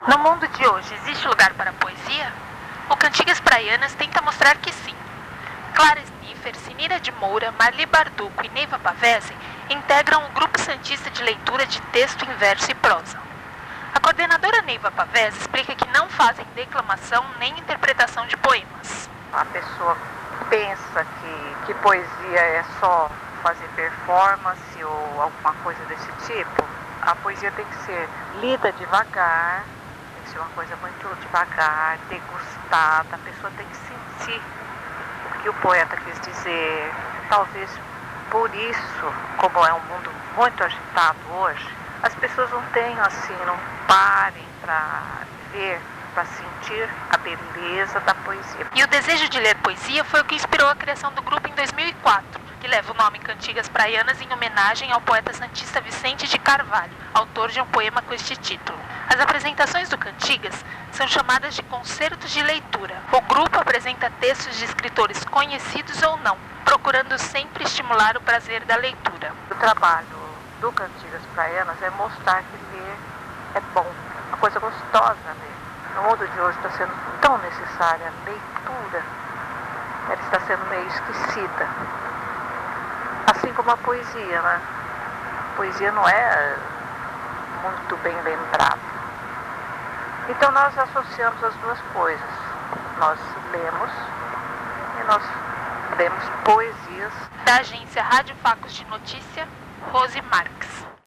No mundo de hoje, existe lugar para a poesia? O Cantigas Praianas tenta mostrar que sim. Clara Sniffer, Sinira de Moura, Marli Barduco e Neiva Pavese integram o Grupo Santista de Leitura de Texto em Verso e Prosa. A coordenadora Neiva Pavese explica que não fazem declamação nem interpretação de poemas. A pessoa pensa que poesia é só fazer performance ou alguma coisa desse tipo. A poesia tem que ser lida devagar, tem que ser uma coisa muito devagar, degustada, a pessoa tem que sentir o que o poeta quis dizer. Talvez por isso, como é um mundo muito agitado hoje, as pessoas não tenham assim, não parem para ver, para sentir a beleza da poesia. E o desejo de ler poesia foi o que inspirou a criação do grupo em 2004, que leva o nome Cantigas Praianas em homenagem ao poeta santista Vicente de Carvalho, autor de um poema com este título. As apresentações do Cantigas são chamadas de concertos de leitura. O grupo apresenta textos de escritores conhecidos ou não, procurando sempre estimular o prazer da leitura. O trabalho do Cantigas Praianas é mostrar que ler é bom, uma coisa gostosa ler. No mundo de hoje está sendo tão necessária a leitura, ela está sendo meio esquecida. Assim como a poesia, né? A poesia não é muito bem lembrada. Então nós associamos as duas coisas. Nós lemos e nós lemos poesias. Da agência Rádio Facos de Notícia, Rose Marques.